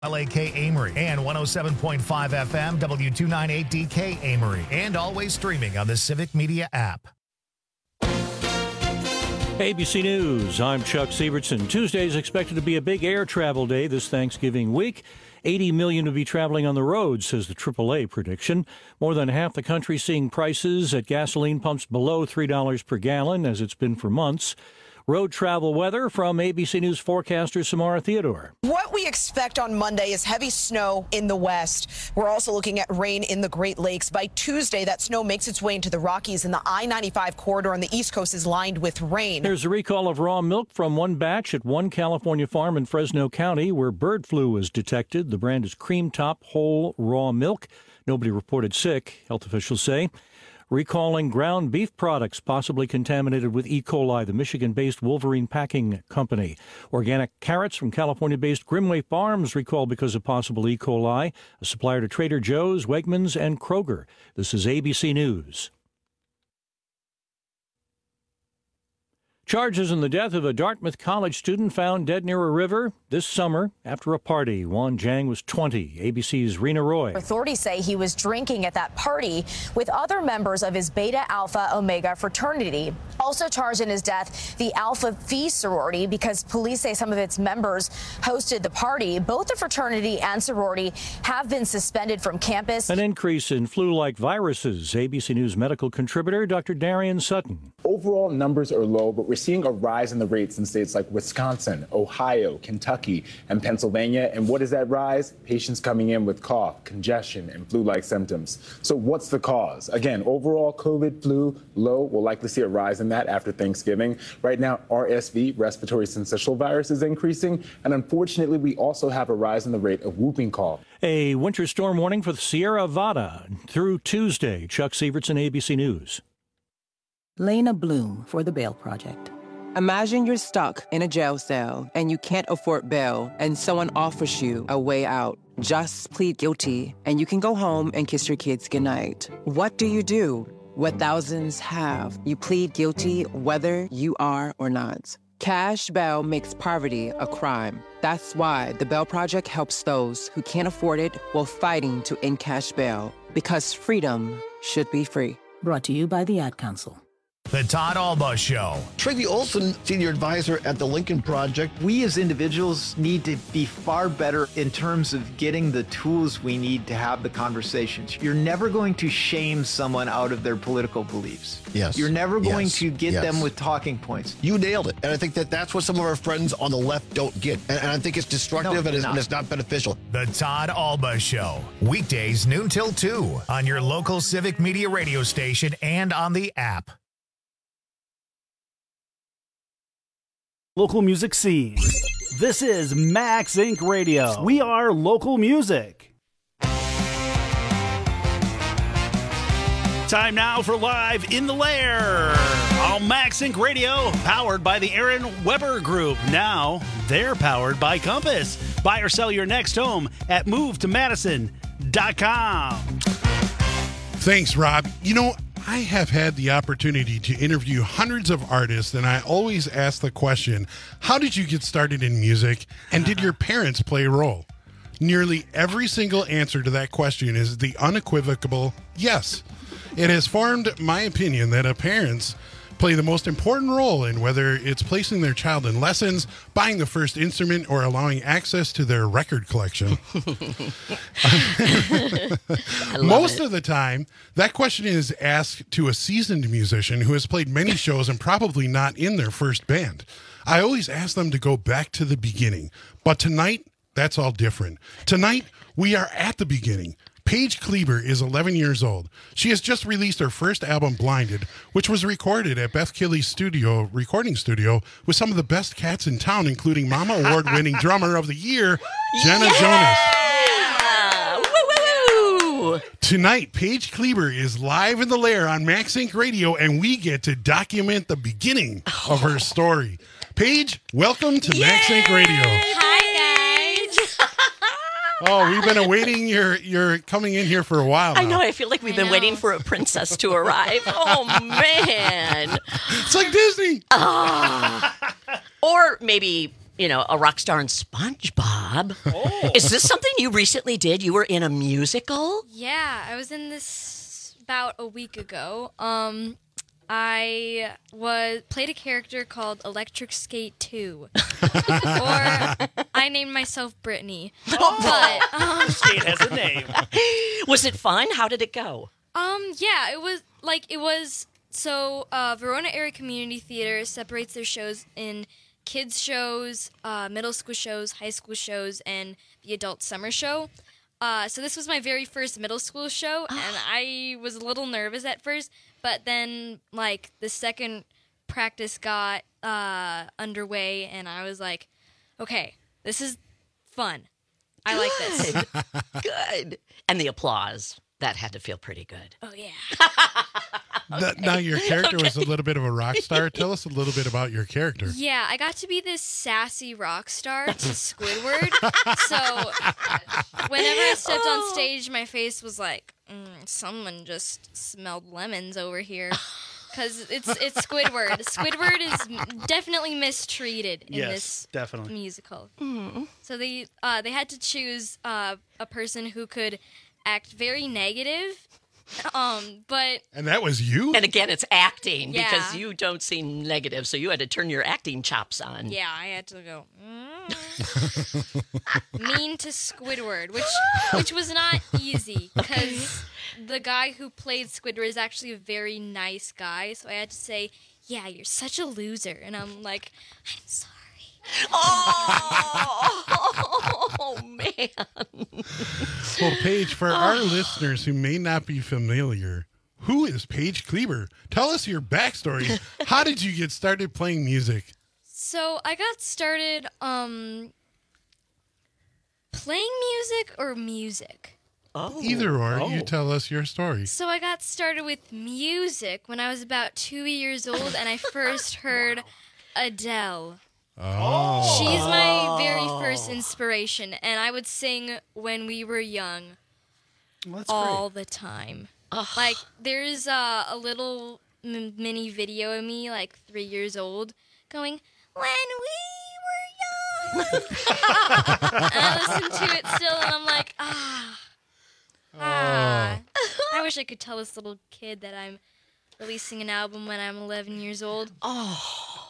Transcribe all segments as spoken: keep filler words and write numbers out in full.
L A K Amory and one oh seven point five F M, W two ninety-eight D K Amory, and always streaming on the Civic Media app. A B C News, I'm Chuck Sievertson. Tuesday is expected to be a big air travel day this Thanksgiving week. eighty million will be traveling on the road, says the triple A prediction. More than half the country seeing prices at gasoline pumps below three dollars per gallon, as it's been for months. Road travel weather from A B C News forecaster Samara Theodore. What we expect on Monday is heavy snow in the west. We're also looking at rain in the Great Lakes. By Tuesday, that snow makes its way into the Rockies, and the I ninety-five corridor on the East Coast is lined with rain. There's a recall of raw milk from one batch at one California farm in Fresno County where bird flu was detected. The brand is Cream Top Whole Raw Milk. Nobody reported sick, health officials say. Recalling ground beef products possibly contaminated with E. coli, the Michigan-based Wolverine Packing Company. Organic carrots from California-based Grimway Farms recalled because of possible E. coli, a supplier to Trader Joe's, Wegmans, and Kroger. This is A B C News. Charges in the death of a Dartmouth College student found dead near a river this summer after a party. Juan Zhang was twenty. A B C's Rena Roy. Authorities say he was drinking at that party with other members of his Beta Alpha Omega fraternity. Also charged in his death, the Alpha Phi sorority, because police say some of its members hosted the party. Both the fraternity and sorority have been suspended from campus. An increase in flu-like viruses. A B C News medical contributor Doctor Darian Sutton. Overall numbers are low, but we're seeing a rise in the rates in states like Wisconsin, Ohio, Kentucky, and Pennsylvania. And what is that rise? Patients coming in with cough, congestion, and flu-like symptoms. So what's the cause? Again, overall COVID flu low. We'll likely see a rise in that after Thanksgiving. Right now, R S V, respiratory syncytial virus, is increasing. And unfortunately, we also have a rise in the rate of whooping cough. A winter storm warning for the Sierra Nevada through Tuesday. Chuck Sievertson, A B C News. Lena Bloom for the Bail Project. Imagine you're stuck in a jail cell and you can't afford bail and someone offers you a way out. Just plead guilty and you can go home and kiss your kids goodnight. What do you do? What thousands have. You plead guilty whether you are or not. Cash bail makes poverty a crime. That's why the Bail Project helps those who can't afford it while fighting to end cash bail. Because freedom should be free. Brought to you by the Ad Council. The Todd Alba Show. Tracy Olson, senior advisor at the Lincoln Project. We as individuals need to be far better in terms of getting the tools we need to have the conversations. You're never going to shame someone out of their political beliefs. Yes. You're never going yes. to get yes. them with talking points. You nailed it. And I think that that's what some of our friends on the left don't get. And, and I think it's destructive no, and, it's, and it's not beneficial. The Todd Alba Show. Weekdays noon till two on your local Civic Media radio station and on the app. Local music scene. This is Max Incorporated. Radio. We are local music. Time now for Live in the Lair on Max Incorporated. Radio, powered by the Aaron Weber Group. Now they're powered by Compass. Buy or sell your next home at move to madison dot com. Thanks, Rob. You know, I have had the opportunity to interview hundreds of artists, and I always ask the question, how did you get started in music, and did your parents play a role? Nearly every single answer to that question is the unequivocal yes. It has formed my opinion that parents play the most important role in whether it's placing their child in lessons, buying the first instrument, or allowing access to their record collection. Most it. of the time, that question is asked to a seasoned musician who has played many shows and probably not in their first band. I always ask them to go back to the beginning, but tonight, that's all different. Tonight, we are at the beginning. Paige Kleber is eleven years old. She has just released her first album, Blinded, which was recorded at Beth Killy's studio, recording studio, with some of the best cats in town, including Mama Award-winning Drummer of the Year, Jenna yeah! Jonas. Woo, woo, woo. Tonight, Paige Kleber is live in the Lair on Max Incorporated. Radio, and we get to document the beginning oh. of her story. Paige, welcome to Yay! Max Incorporated. Radio. Hi, guys. Oh, we've been awaiting your your coming in here for a while now. I know. I feel like we've been waiting for a princess to arrive. Oh, man. It's like Disney. Ah. Or maybe you know, a rock star in SpongeBob. Oh. Is this something you recently did? You were in a musical? Yeah, I was in this about a week ago. Um, I was played a character called Electric Skate two, or I named myself Brittany. Oh. But um, Skate has a name. Was it fun? How did it go? Um, yeah, it was like it was. So, uh, Verona Area Community Theater separates their shows in kids shows, uh, middle school shows, high school shows, and the adult summer show. Uh, so this was my very first middle school show, and I was a little nervous at first, but then, like, the second practice got uh, underway, and I was like, okay, this is fun. I like this. Good. And the applause. That had to feel pretty good. Oh, yeah. Now- Now, your character was a Okay. little bit of a rock star. Tell us a little bit about your character. Yeah, I got to be this sassy rock star to Squidward. So whenever I stepped on stage, my face was like, mm, someone just smelled lemons over here. Because it's it's Squidward. Squidward is definitely mistreated in Yes, this definitely. musical. So they uh, they had to choose uh, a person who could act very negative, um, but And that was you? And again, it's acting Yeah. because you don't seem negative, so you had to turn your acting chops on. yeah, I had to go mm, mean to Squidward, which which was not easy because the guy who played Squidward is actually a very nice guy. So I had to say, "Yeah, you're such a loser," and I'm like, "I'm sorry." Oh, man. Well, Paige, for our listeners who may not be familiar, who is Paige Kleber? Tell us your backstory. How did you get started playing music? So I got started um playing music or music. Oh. Either or, Oh. you tell us your story. So I got started with music when I was about two years old, and I first heard Adele. Oh. She's my very first inspiration, and I would sing when we were young Well, that's all great. the time. Like, there's uh, a little m- mini video of me, like three years old, going, "When we were young." And I listen to it still, and I'm like, ah. Ah. I wish I could tell this little kid that I'm releasing an album when I'm eleven years old. Oh.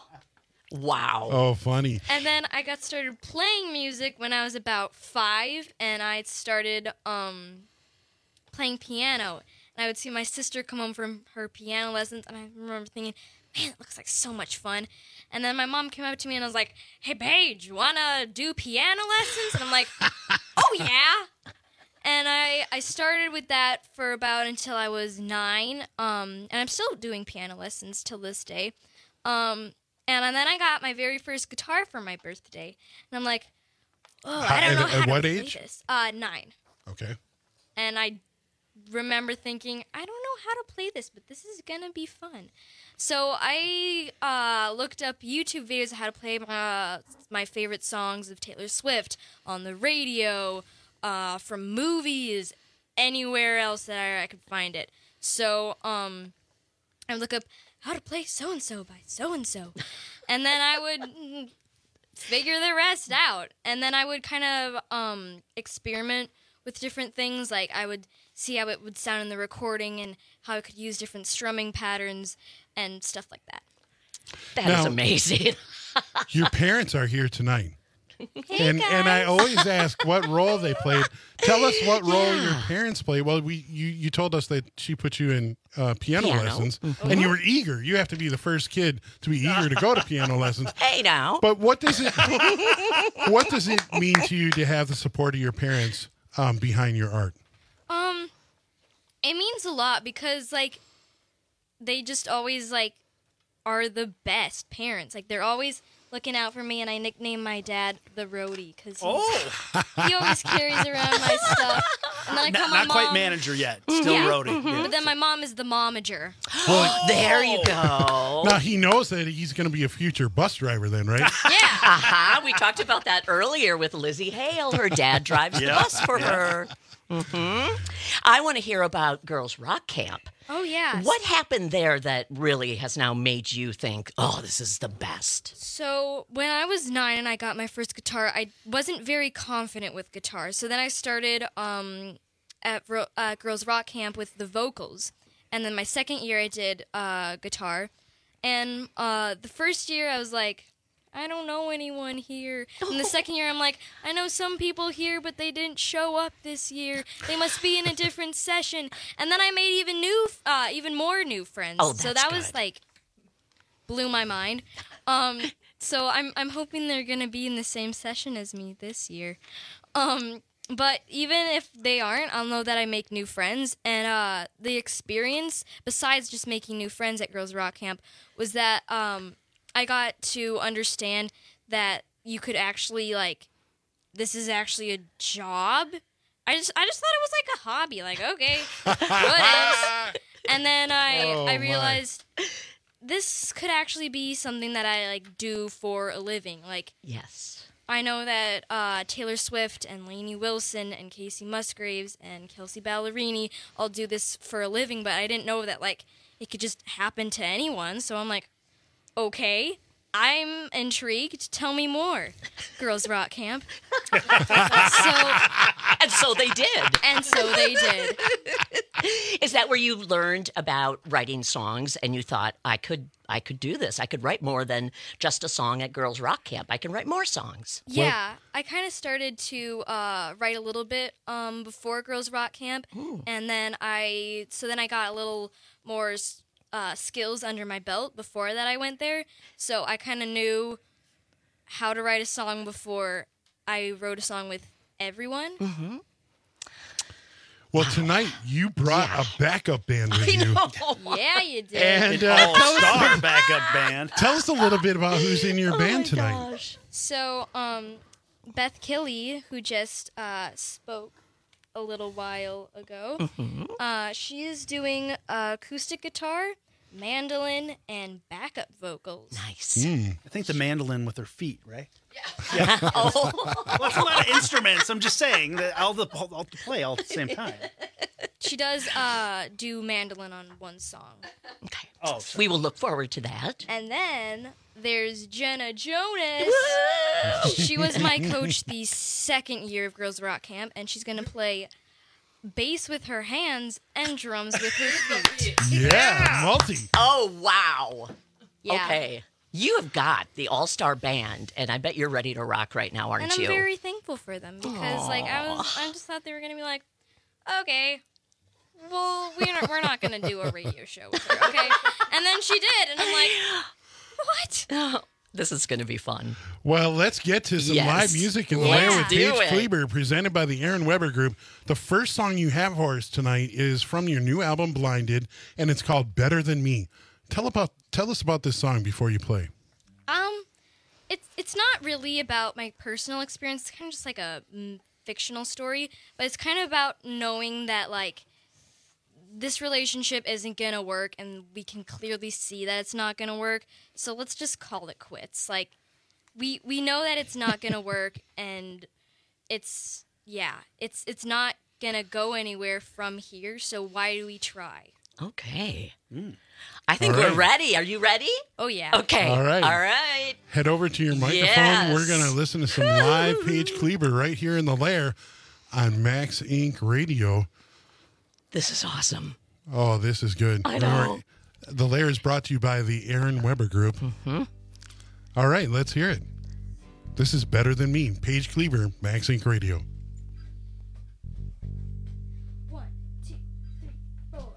Wow. Oh, funny. And then I got started playing music when I was about five, and I started um, playing piano. And I would see my sister come home from her piano lessons, and I remember thinking, man, it looks like so much fun. And then my mom came up to me and was like, hey, Paige, you want to do piano lessons? And I'm like, oh, yeah. And I, I started with that for about until I was nine, um, and I'm still doing piano lessons till this day. Um, and then I got my very first guitar for my birthday, and I'm like, oh, I don't At- know at how to what play age? this. Uh, nine. Okay. And I remember thinking, I don't know how to play this, but this is going to be fun. So I uh, looked up YouTube videos of how to play uh, my favorite songs of Taylor Swift on the radio, uh, from movies, anywhere else that I, I could find it. So um, I would look up how to play so-and-so by so-and-so. And then I would mm, figure the rest out. And then I would kind of um, experiment with different things. Like I would see how it would sound in the recording and how I could use different strumming patterns and stuff like that. That is Now- amazing. Your parents are here tonight. Hey, and and I always ask what role they played. Tell us what role your parents played. Well, we you, you told us that she put you in uh, piano, Piano. lessons, Mhm. and you were eager. You have to be the first kid to be eager to go to piano lessons. Hey, now. But what does it what does it mean to you to have the support of your parents um, behind your art? Um, it means a lot because, like, they just always, like, are the best parents. Like, they're always looking out for me, and I nickname my dad the roadie because Oh. he always carries around my stuff. And then I Not, call my not quite mom- manager yet. Still Yeah. roadie. Yeah. But then my mom is the momager. Well, There you go. now he knows that he's going to be a future bus driver, then, right? Uh-huh. We talked about that earlier with Lizzie Hale. Her dad drives Yeah. the bus for Yeah. her. Mm-hmm. I want to hear about Girls Rock Camp. Oh, yeah. What happened there that really has now made you think, oh, this is the best? So when I was nine and I got my first guitar, I wasn't very confident with guitar. So then I started um, at uh, Girls Rock Camp with the vocals. And then my second year I did uh, guitar. And uh, the first year I was like, I don't know anyone here. And the second year, I'm like, I know some people here, but they didn't show up this year. They must be in a different session. And then I made even new, uh, even more new friends. Oh, that's so that good. was like, blew my mind. Um, so I'm I'm hoping they're gonna be in the same session as me this year. Um, but even if they aren't, I'll know that I make new friends. And uh, the experience, besides just making new friends at Girls Rock Camp, was that um. I got to understand that you could actually, like, this is actually a job. I just I just thought it was like a hobby. Like, okay, what is? And then I, Oh, I my. realized this could actually be something that I, like, do for a living. Like, yes. I know that uh, Taylor Swift and Lainey Wilson and Casey Musgraves and Kelsey Ballerini all do this for a living, but I didn't know that, like, it could just happen to anyone. So I'm like, okay, I'm intrigued. Tell me more, Girls Rock Camp. so, and so they did. And so they did. Is that where you learned about writing songs and you thought, I could I could do this. I could write more than just a song at Girls Rock Camp. I can write more songs. Yeah, I kind of started to uh, write a little bit um, before Girls Rock Camp, Ooh. and then I so then I got a little more Uh, skills under my belt before that I went there. So I kind of knew how to write a song before I wrote a song with everyone. Mm-hmm. Well, tonight you brought Yeah. a backup band with I you. know. Yeah, you did. And An uh, tell, all-star us, backup band. tell us a little bit about who's in your Oh band my tonight. gosh. So, um, Beth Killey, who just uh, spoke a little while ago, Mm-hmm. uh, she is doing uh, acoustic guitar, mandolin, and backup vocals. Nice. Mm. I think the mandolin with her feet, right? oh. Well, that's a lot of instruments. I'm just saying that all the all, all to play all at the same time. She does uh, do mandolin on one song. Okay. Oh, We will look forward to that. And then there's Jenna Jonas. She was my coach the second year of Girls Rock Camp, and she's going to play bass with her hands and drums with her feet. Yeah, multi. Oh, wow. Yeah. Okay. You have got the all-star band, and I bet you're ready to rock right now, aren't And I'm you? very thankful for them because, like, I was, I just thought they were going to be like, okay, well, we're not, we're not going to do a radio show with her, okay? And then she did, and I'm like, what? This is going to be fun. Well, let's get to some Yes. live music in the Yeah. lair with Do Paige it. Kleber, presented by the Aaron Weber Group. The first song you have for us tonight is from your new album, Blinded, and it's called Better Than Me. Tell about tell us about this song before you play. Um, it's it's not really about my personal experience. It's kind of just like a mm, fictional story, but it's kind of about knowing that, like, this relationship isn't gonna work, and we can clearly see that it's not gonna work. So let's just call it quits. Like, we we know that it's not gonna work, and it's yeah, it's it's not gonna go anywhere from here. So why do we try? Okay. I think All we're right. ready. Are you ready? Oh yeah. Okay. All right. All right. Head over to your microphone. Yes. We're going to listen to some live Paige Kleber right here in the lair on Max Incorporated. Radio. This is awesome. Oh, this is good. I know. The lair is brought to you by the Aaron Weber Group. Mm-hmm. All right, let's hear it. This is Better Than Me. Paige Kleber, Max Incorporated. Radio. One, two, three, four.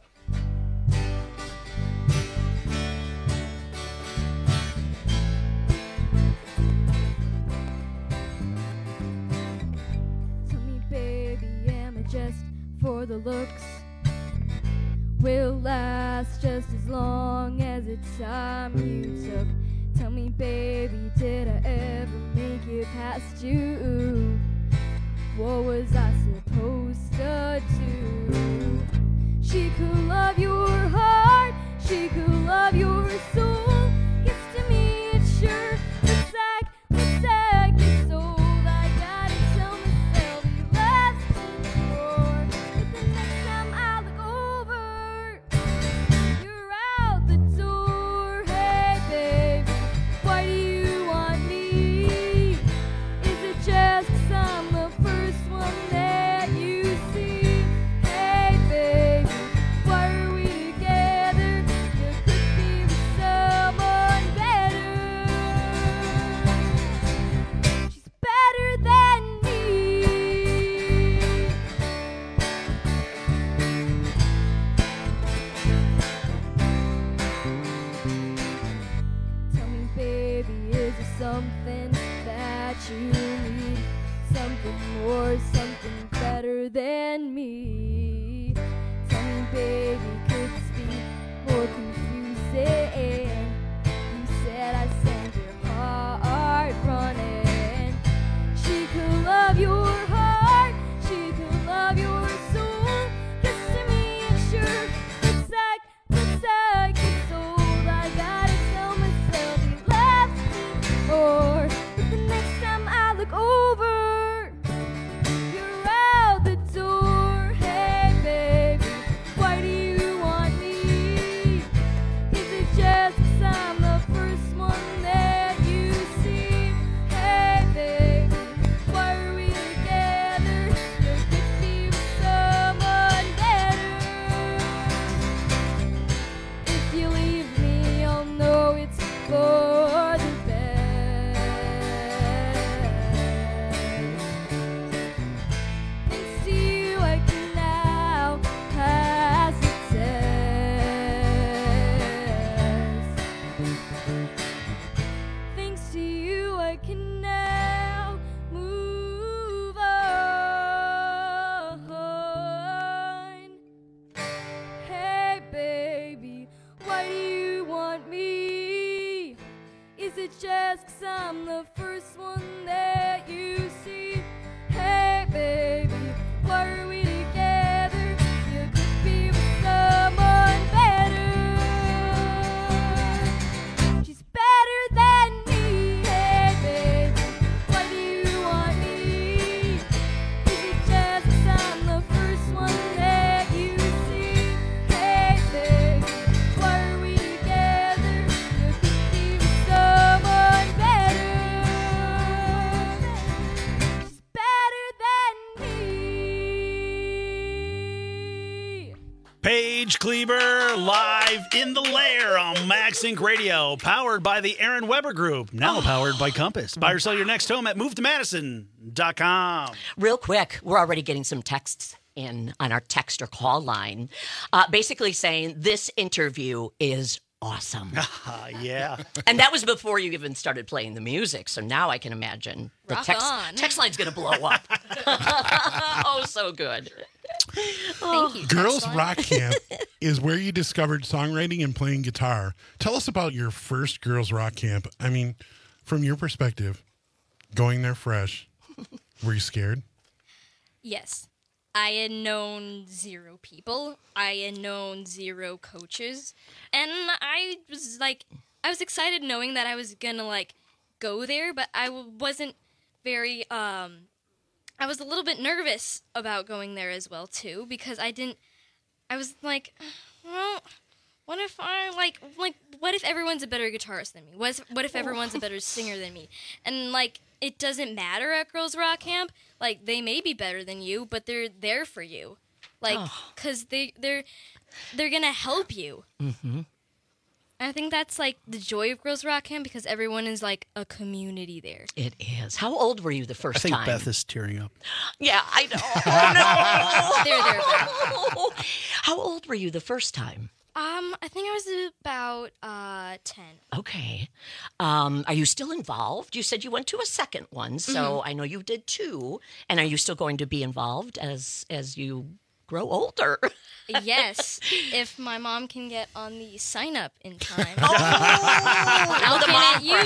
Tell me, baby, am I just for the looks? Will last just as long as the time you took. Tell me, baby, did I ever make it past you? What was I supposed to do? She could love your heart, she could love your soul. Gets to me, it's sure the sack, the sack is sold. I gotta tell myself he lasts more. chest, 'cause I'm the first one that you see. Hey, baby, were we together? You could be with someone better. She's better than me. Hey, baby, why do you want me? Is it just 'cause I'm the first one that you see? Hey, baby, were we together? You could be with someone better. She's better than me. Paige Kleber live in the lair on Max Inc Radio, powered by the Aaron Weber Group, now powered by Compass. Buy or sell your next home at move to madison dot com. Real quick, we're already getting some texts in on our text or call line, uh, basically saying this interview is awesome. Uh, yeah. And that was before you even started playing the music, so now I can imagine the Rock text, on. text line's going to blow up. Oh, so good. Thank you. Girls Text line. Rock Camp is where you discovered songwriting and playing guitar. Tell us about your first Girls Rock Camp. I mean, from your perspective, going there fresh, were you scared? Yes. I had known zero people. I had known zero coaches. And I was like, I was excited knowing that I was going to like go there, but I w- wasn't very, um, I was a little bit nervous about going there as well too, because I didn't, I was like, well, what if I, like, like, what if everyone's a better guitarist than me? What if, what if everyone's a better singer than me? And, like, it doesn't matter at Girls Rock Camp. Like, they may be better than you, but they're there for you. Like, because they, they're, they're going to help you. Mm-hmm. I think that's, like, the joy of Girls Rock Camp, because everyone is, like, a community there. It is. How old were you the first I think time? Beth is tearing up. Yeah, I know. Oh, no. There, there, there. How old were you the first time? Um, I think I was about uh ten. Okay. Um, are you still involved? You said you went to a second one, so Mhm. I know you did too. And are you still going to be involved as as you grow older? Yes, if my mom can get on the sign up in time. Oh, now the Looking mom at you,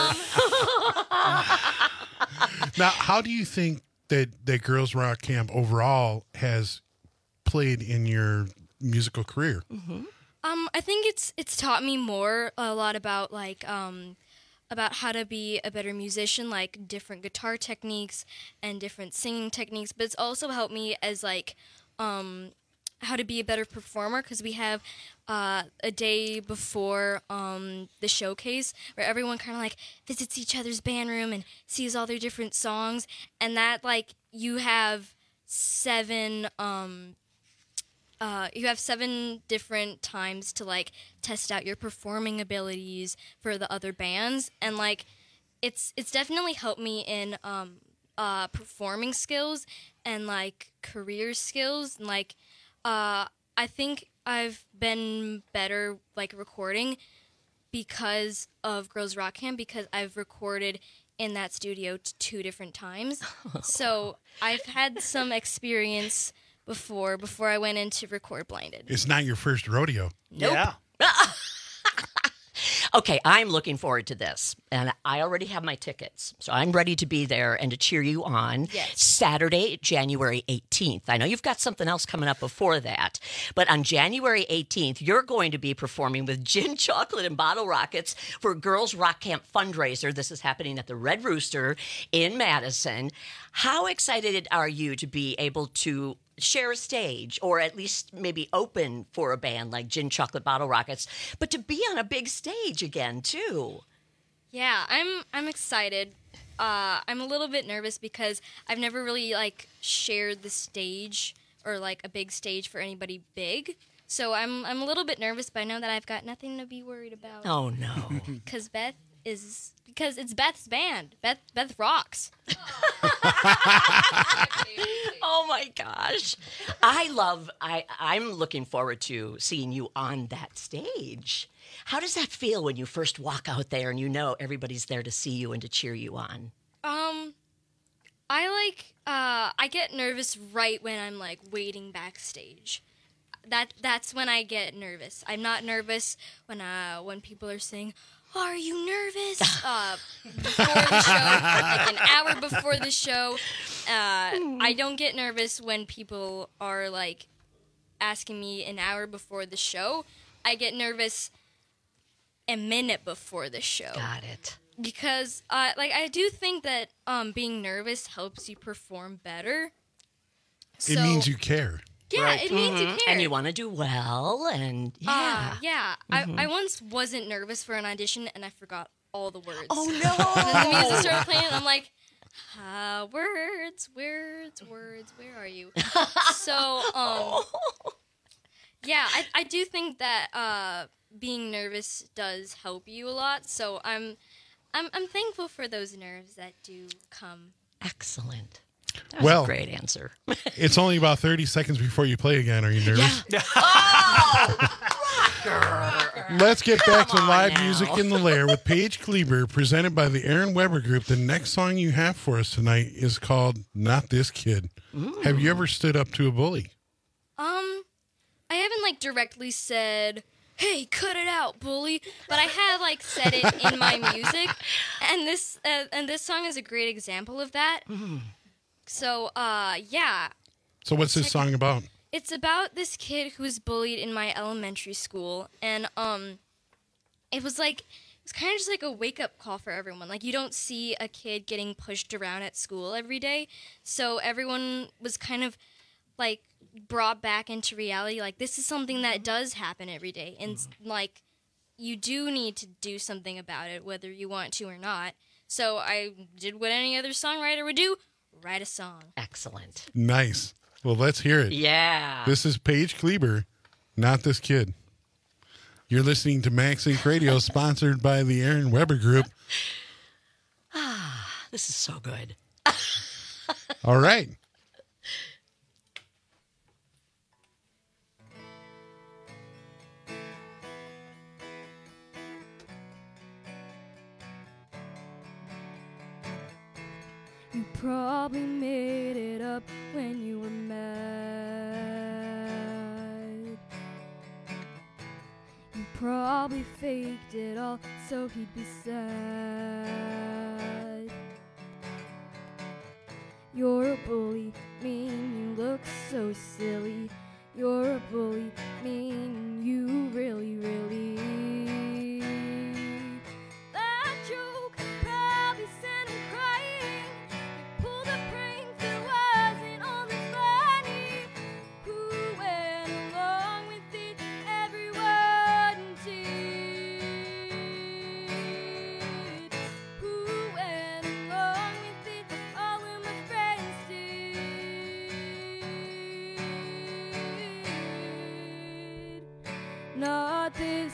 pressure. Now, how do you think that, that Girls Rock Camp overall has played in your musical career? Mm-hmm. Um, I think it's it's taught me more a lot about like um about how to be a better musician, like different guitar techniques and different singing techniques. But it's also helped me as like um how to be a better performer, because we have uh, a day before um, the showcase where everyone kind of like visits each other's band room and sees all their different songs, and that like you have seven um, uh, you have seven different times to like test out your performing abilities for the other bands, and like it's it's definitely helped me in um, uh, performing skills and like career skills, and like. Uh, I think I've been better, like, recording because of Girls Rock Camp, because I've recorded in that studio t- two different times. So I've had some experience before, before I went in to record Blinded. It's not your first rodeo. Nope. Yeah. Okay, I'm looking forward to this, and I already have my tickets, so I'm ready to be there and to cheer you on. Yes. Saturday, January eighteenth. I know you've got something else coming up before that, but on January eighteenth, you're going to be performing with Gin Chocolate and Bottle Rockets for Girls Rock Camp fundraiser. This is happening at the Red Rooster in Madison. How excited are you to be able to share a stage, or at least maybe open for a band like Gin Chocolate Bottle Rockets, but to be on a big stage again too? Yeah, I'm I'm excited. Uh, I'm a little bit nervous because I've never really like shared the stage or like a big stage for anybody big. So I'm I'm a little bit nervous, but I know that I've got nothing to be worried about. Oh no. Because Beth is because it's Beth's band. Beth Beth rocks. Oh my gosh. I love I I'm looking forward to seeing you on that stage. How does that feel when you first walk out there and you know everybody's there to see you and to cheer you on? Um I like uh I get nervous right when I'm like waiting backstage. That that's when I get nervous. I'm not nervous when uh when people are saying, are you nervous? Uh, before the show, like an hour before the show. Uh, I don't get nervous when people are like asking me an hour before the show. I get nervous a minute before the show. Got it. Because, uh, like, I do think that um, being nervous helps you perform better. It So- means you care. Yeah, Right. it means you Mhm. care. And you want to do well, and yeah. Uh, yeah. Mhm. I, I once wasn't nervous for an audition, and I forgot all the words. Oh, no. And then the music started playing, and I'm like, uh, words, words, words, where are you? So, um, yeah, I, I do think that uh, being nervous does help you a lot. So I'm, I'm, I'm thankful for those nerves that do come. Excellent. That was Well, a great answer. It's only about thirty seconds before you play again. Are you nervous? Let's get back to live now. music in the lair with Paige Kleber, presented by the Aaron Weber Group. The next song you have for us tonight is called Not This Kid. Ooh. Have you ever stood up to a bully? Um, I haven't like directly said, "Hey, cut it out, bully," but I have like said it in my music, and this uh, and this song is a great example of that. So, uh, yeah, So what's this song about? it's about this kid who was bullied in my elementary school, and um, it was like it was kind of just like a wake up call for everyone. Like you don't see a kid getting pushed around at school every day, so everyone was kind of like brought back into reality. Like this is something that does happen every day, and like you do need to do something about it, whether you want to or not. So I did what any other songwriter would do: write a song. Excellent. Nice. Well, let's hear it. Yeah. This is Paige Kleber, Not This Kid. You're listening to Max Inc Radio, sponsored by the Aaron Weber Group. Ah, this is so good. All right. You probably made it up when you were mad. You probably faked it all so he'd be sad. You're a bully, mean you look so silly. You're a bully, mean you really, really. That joke probably sent him crying. Pulled a prank that wasn't all that funny. Who went along with it? Everyone did. Who went along with it? All of my friends did. Not this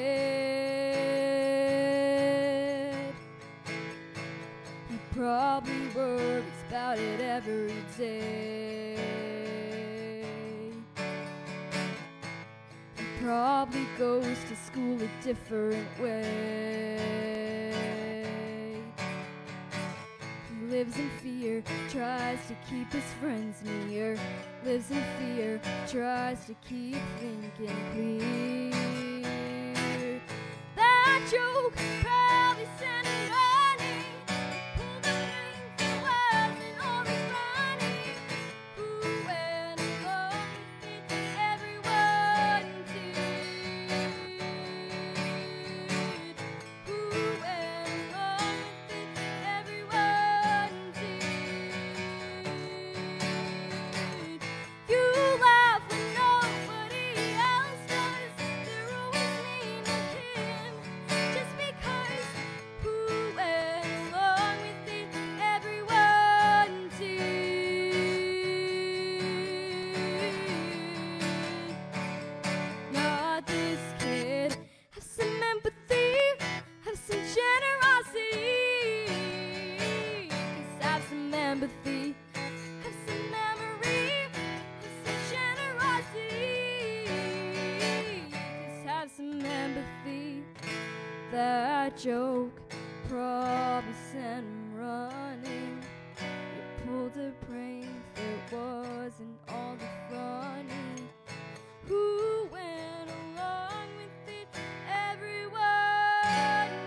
kid. He probably worries about it every day. He probably goes to school a different way. He lives in fear, tries to keep his friends near. Lives in fear, tries to keep thinking clear. That joke probably sent him running. Pulled the prank that wasn't all that funny. Who went along with it? Everyone did. Who went along with it? Everyone did. You laugh when nobody else does. They're always mean to him, just because. Who went along with it? Everyone did. Not this kid. Have some empathy, have some generosity. Just have some empathy, have some memory, have some generosity. Just have some empathy. That joke probably sent him running. You pulled a prank that wasn't all that funny. Who went along with it? Everyone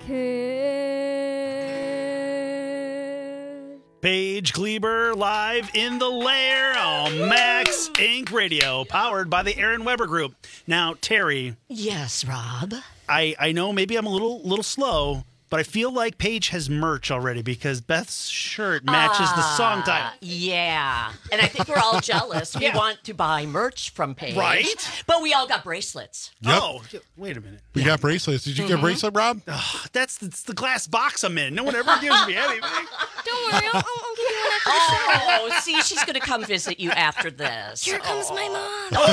kid. Paige Kleber live in the lair on Max Inc Radio, powered by the Aaron Weber Group. Now, Terry. Yes, Rob. I, I know maybe I'm a little little slow, but I feel like Paige has merch already because Beth's shirt matches the song title. Yeah. And I think we're all jealous. We Yeah. want to buy merch from Paige. Right? But we all got bracelets. Yep. Oh, wait a minute. We got bracelets. Did you get a bracelet, Rob? Oh, that's, that's the glass box I'm in. No one ever gives me anything. Don't worry, I'll, I'll, I'll give you one after the show. Oh, see, she's going to come visit you after this. Here comes my mom.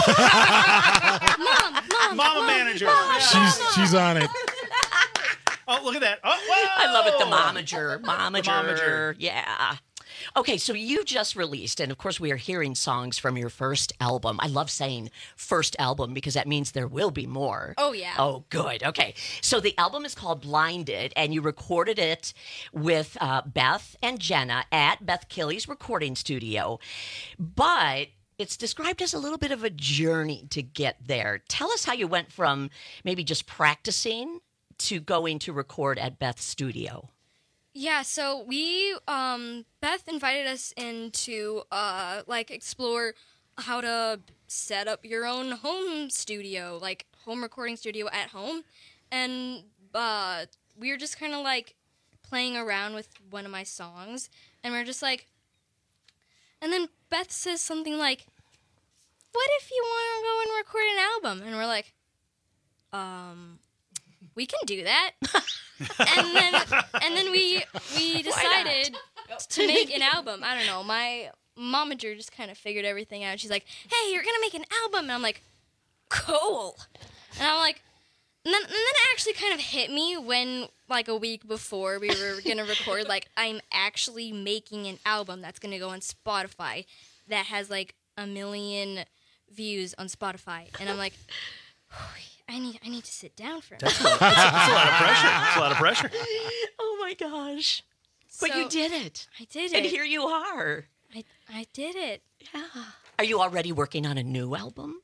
mom, mom, Mama mom, manager. mom, Yeah. She's she's on it. Oh, look at that. Oh, whoa. I love it, the momager. Momager. The momager. Yeah. Okay, so you just released, and of course we are hearing songs from your first album. I love saying first album because that means there will be more. Oh, yeah. Oh, good. Okay. So the album is called Blinded, and you recorded it with uh, Beth and Jenna at Beth Killy's recording studio. But it's described as a little bit of a journey to get there. Tell us how you went from maybe just practicing to going to record at Beth's studio. Yeah, so we, um, Beth invited us in to, uh, like, explore how to set up your own home studio, like, home recording studio at home. And, uh, we were just kind of, like, playing around with one of my songs. And we we're just like, and then Beth says something like, what if you want to go and record an album? And we're like, um... we can do that. and then and then we we decided to make an album. I don't know. My momager just kind of figured everything out. She's like, hey, you're going to make an album. And I'm like, cool. And I'm like, and then, and then it actually kind of hit me when, like, a week before we were going to record, like, I'm actually making an album that's going to go on Spotify that has, like, a million views on Spotify. And I'm like, I need I need to sit down for a minute. That's a, that's, a, that's a lot of pressure. That's a lot of pressure. Oh my gosh. But So, you did it. I did And it. here you are. I I did it. Yeah. Are you already working on a new album?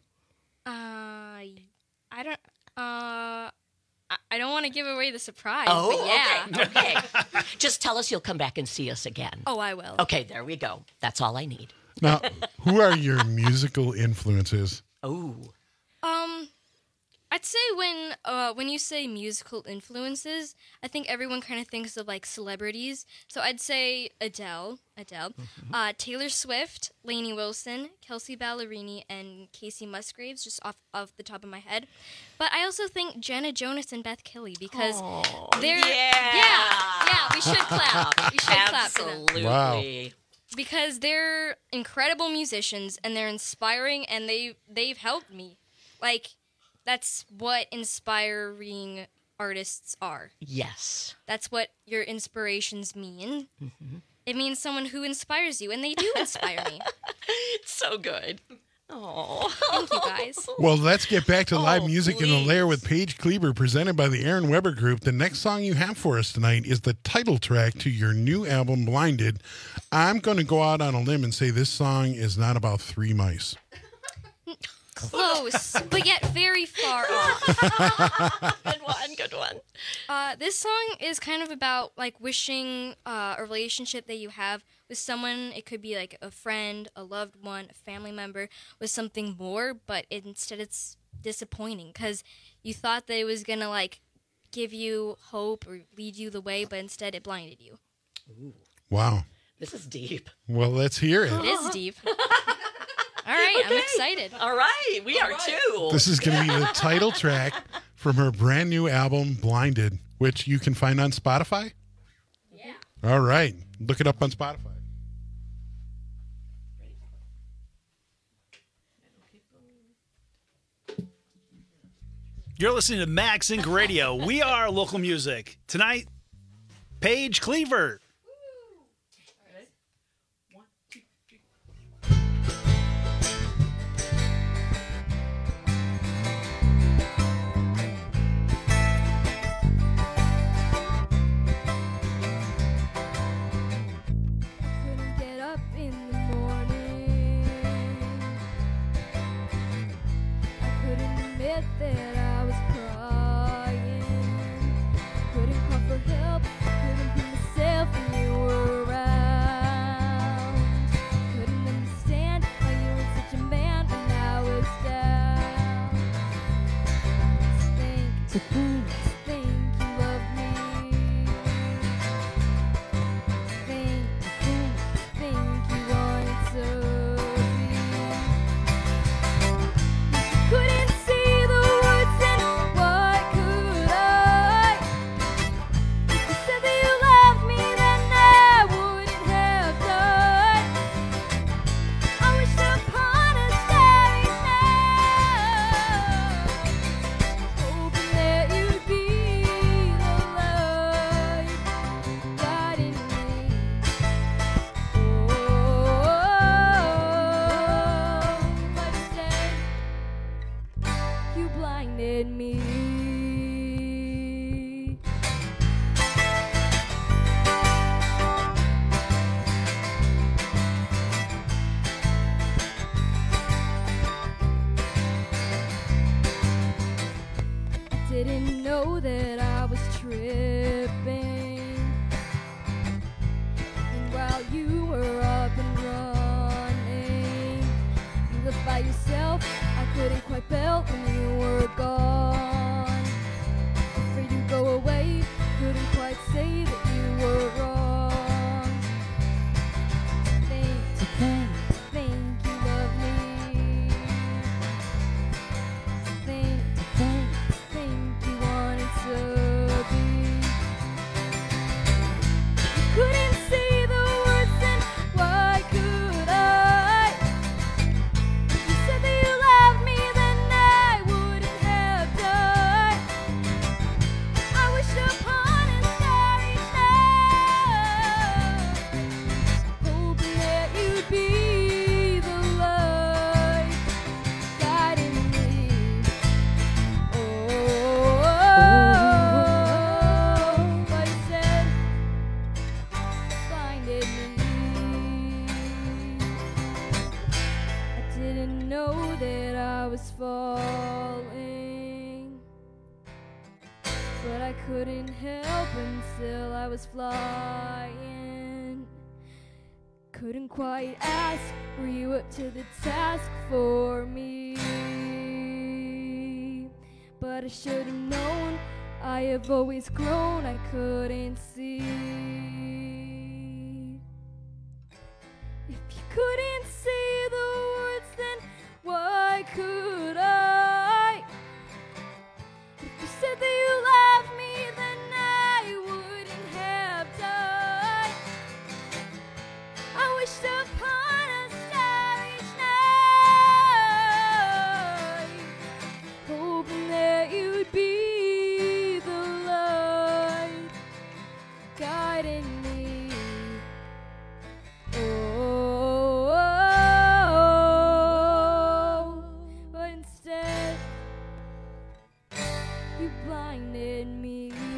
Uh, I don't. Uh, I, I don't want to give away the surprise. Oh, but yeah. okay. Okay. Just tell us you'll come back and see us again. Oh, I will. Okay, there we go. That's all I need. Now, who are your musical influences? Oh. Um, I'd say when uh when you say musical influences, I think everyone kind of thinks of like celebrities. So I'd say Adele, Adele, Mm-hmm. uh, Taylor Swift, Lainey Wilson, Kelsey Ballerini, and Casey Musgraves, just off off the top of my head. But I also think Jenna Jonas and Beth Killy because Oh, they're yeah. yeah yeah we should clap we should clap for them. Absolutely. Wow. Because they're incredible musicians and they're inspiring and they they've helped me. Like, that's what inspiring artists are. Yes. That's what your inspirations mean. Mm-hmm. It means someone who inspires you, and they do inspire me. It's so good. Oh. Thank you, guys. Well, let's get back to live Oh, music in the please. lair with Paige Kleber, presented by the Aaron Weber Group. The next song you have for us tonight is the title track to your new album, Blinded. I'm going to go out on a limb and say this song is not about three mice. Close, but yet very far off. Good one, good one. Uh, this song is kind of about like wishing uh, a relationship that you have with someone. It could be like a friend, a loved one, a family member, with something more, but instead it's disappointing because you thought that it was gonna like give you hope or lead you the way, but instead it blinded you. Wow. This is deep. Well, let's hear it. It is deep. All right, I'm Okay. excited. All right, we are too. This is going to be the title track from her brand new album, Blinded, which you can find on Spotify. Yeah. All right. Look it up on Spotify. You're listening to Max Inc Radio. We are local music. Tonight, Paige Kleber. Couldn't get up in the morning. I couldn't admit that I was crying. You blinded me. Didn't know that I was tripping. And while you were up and running, you lived by yourself. I couldn't quite belt when you were gone. Afraid you'd go away, couldn't quite say that you were wrong. Think, to think, to think you love me. To think, to think. Think you wanted to be. You couldn't say the words, then why could I? If you said that you loved me, then I wouldn't have died. I wish upon a starry night, hoping that you'd be the light guiding me. Falling, but I couldn't help until I was flying. Couldn't quite ask, were you up to the task for me? But I should have known, I have always grown, I couldn't see. If you couldn't see the words, then why could I? If you said that you loved me, then I wouldn't have died. I wished upon a starry night, hoping that you'd be the light guiding me. Oh, but instead you blinded me.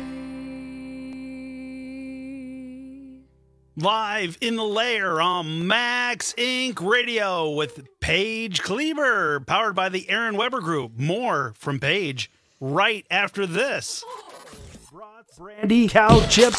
Live in the lair on Max Incorporated Radio with Paige Kleber, powered by the Aaron Weber Group. More from Paige right after this. Brandy, cow chips,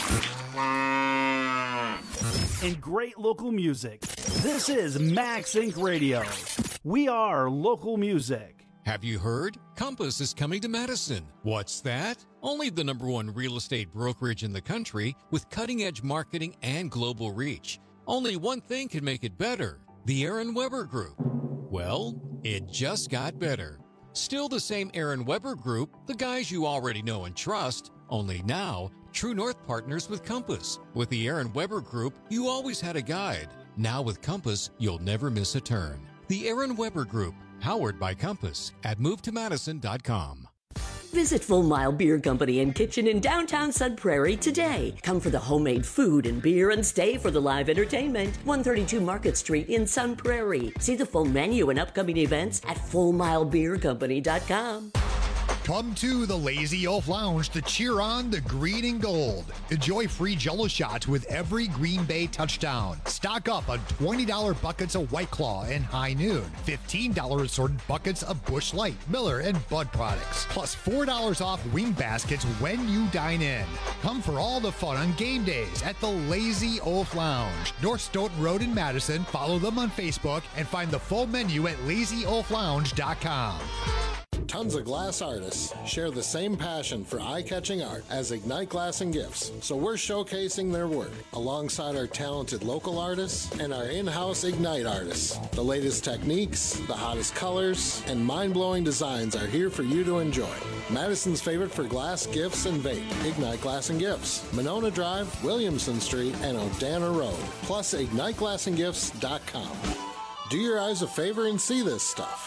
and great local music. This is Max Incorporated Radio. We are local music. Have you heard? Compass is coming to Madison. What's that? Only the number one real estate brokerage in the country with cutting-edge marketing and global reach. Only one thing can make it better. The Aaron Weber Group. Well, it just got better. Still the same Aaron Weber Group, the guys you already know and trust, only now, True North partners with Compass. With the Aaron Weber Group, you always had a guide. Now with Compass, you'll never miss a turn. The Aaron Weber Group, powered by Compass, at move to madison dot com. Visit Full Mile Beer Company and Kitchen in downtown Sun Prairie today. Come for the homemade food and beer and stay for the live entertainment. one thirty-two Market Street in Sun Prairie. See the full menu and upcoming events at full mile beer company dot com. Come to the Lazy Oaf Lounge to cheer on the green and gold. Enjoy free Jell-O shots with every Green Bay touchdown. Stock up on twenty dollars buckets of White Claw and High Noon. fifteen dollars assorted buckets of Busch Light, Miller, and Bud products. Plus four dollars off wing baskets when you dine in. Come for all the fun on game days at the Lazy Oaf Lounge. North Stoughton Road in Madison. Follow them on Facebook and find the full menu at lazy oaf lounge dot com. Tons of glass artists share the same passion for eye-catching art as Ignite Glass and Gifts, so we're showcasing their work alongside our talented local artists and our in-house Ignite artists. The latest techniques, the hottest colors, and mind-blowing designs are here for you to enjoy. Madison's favorite for glass, gifts, and vape, Ignite Glass and Gifts, Monona Drive, Williamson Street, and Odana Road, plus ignite glass and gifts dot com. Do your eyes a favor and see this stuff.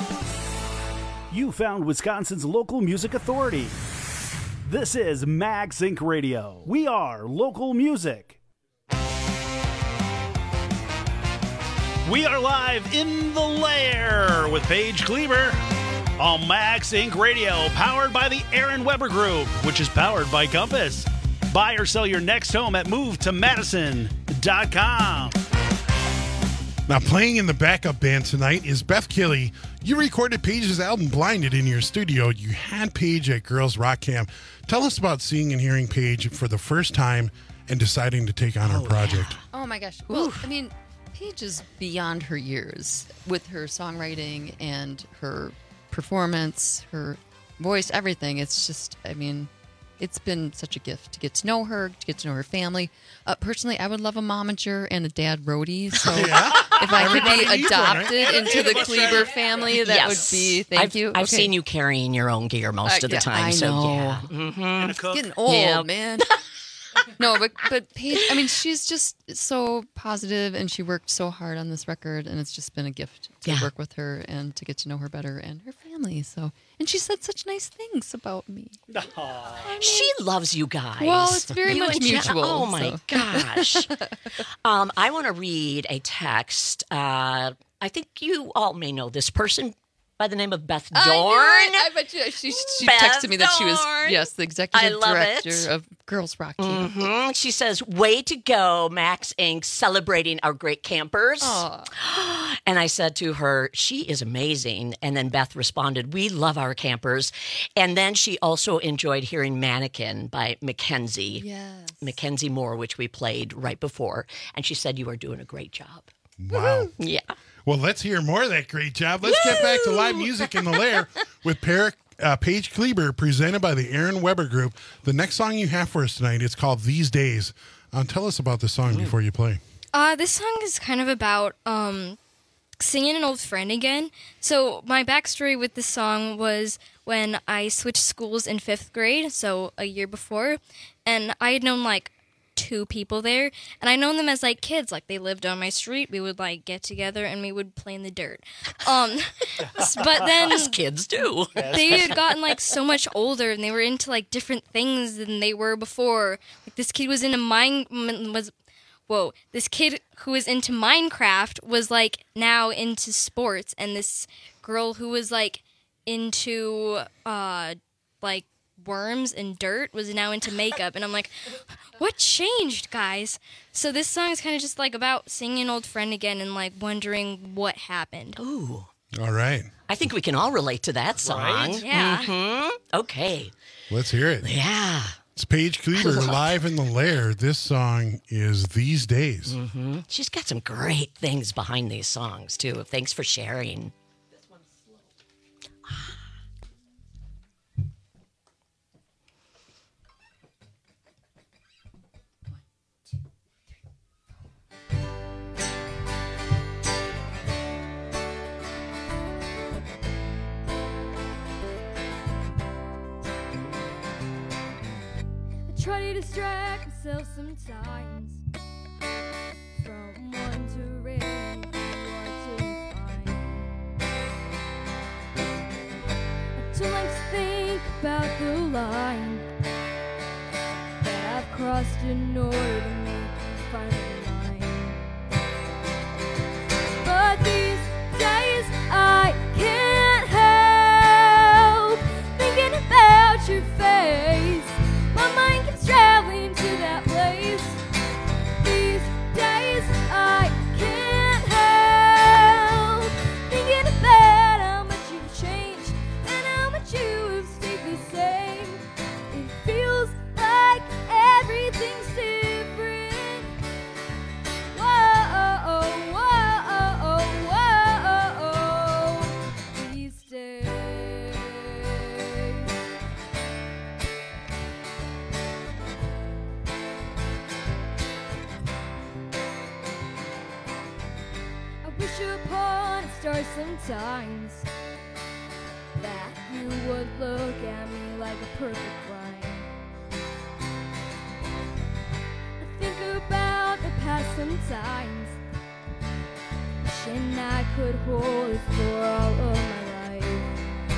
You found Wisconsin's local music authority. This is Max Incorporated Radio. We are local music. We are live in the lair with Paige Kleber on Max Inc Radio, powered by the Aaron Weber Group, which is powered by Compass. Buy or sell your next home at move to madison dot com. Now, playing in the backup band tonight is Beth Killey. You recorded Paige's album Blinded in your studio. You had Paige at Girls Rock Camp. Tell us about seeing and hearing Paige for the first time and deciding to take on oh, her project. Yeah. Oh, my gosh. Well, Oof. I mean, Paige is beyond her years with her songwriting and her performance, her voice, everything. It's just, I mean... It's been such a gift to get to know her, to get to know her family. Uh, personally, I would love a momager and a dad roadie. So yeah. if I Everybody could be adopted one, right? into the Kleber family, that yes. would be, thank I've, you. I've okay. seen you carrying your own gear most uh, of the yeah, time. I so know. yeah. Mm-hmm. And a cook. Getting old, yeah. man. No, but but Paige, I mean, she's just so positive, and she worked so hard on this record, and it's just been a gift to Yeah. work with her and to get to know her better and her family. So, and she said such nice things about me. She loves you guys. Well, it's very You much and Jen- mutual, Oh my so. gosh. um, I want to read a text. Uh, I think you all may know this person by the name of Beth Dorn. I, knew it. I bet you she, she Beth texted me that she was Dorn. yes the executive I love director it. of Girls Rock Camp. Mhm. She says, "Way to go, Max Incorporated, celebrating our great campers." Aw. And I said to her, "She is amazing." And then Beth responded, "We love our campers." And then she also enjoyed hearing "Mannequin" by Mackenzie, Yes. Mackenzie Moore, which we played right before. And she said, "You are doing a great job." Wow. Yeah. Well, let's hear more of that great job. Let's get back to live music in the lair with Per- uh, Paige Kleber, presented by the Aaron Weber Group. The next song you have for us tonight is called These Days. Uh, tell us about the song before you play. Uh, this song is kind of about um, singing an old friend again. So my backstory with this song was when I switched schools in fifth grade, so a year before, and I had known like two people there, and I known them as like kids. Like they lived on my street. We would like get together and we would play in the dirt. Um, but then As kids do. they had gotten like so much older, and they were into like different things than they were before. Like this kid was into mine was. Whoa, this kid who was into Minecraft was like now into sports, and this girl who was like into uh like worms and dirt was now into makeup. And I'm like, what changed, guys? So this song is kind of just like about seeing an old friend again and like wondering what happened. Ooh. All right. I think we can all relate to that song. Right? Yeah. Mhm. Okay. Let's hear it. Yeah. It's Paige Kleber live in the lair. This song is These Days. Mm-hmm. She's got some great things behind these songs, too. Thanks for sharing. I try to distract myself sometimes from wondering what to find. I don't like to think about the line that I've crossed in order to make you finally mine. But these days I can't help thinking about your face. My mind keeps traveling to that place. These days I can't help thinking about how much you've changed and how much you have stayed the same. It feels like everything's different. Whoa, whoa, whoa, these days. I wish upon a star sometimes that you would look at me like a perfect rhyme. I think about the past sometimes, wishing I could hold it for all of my life.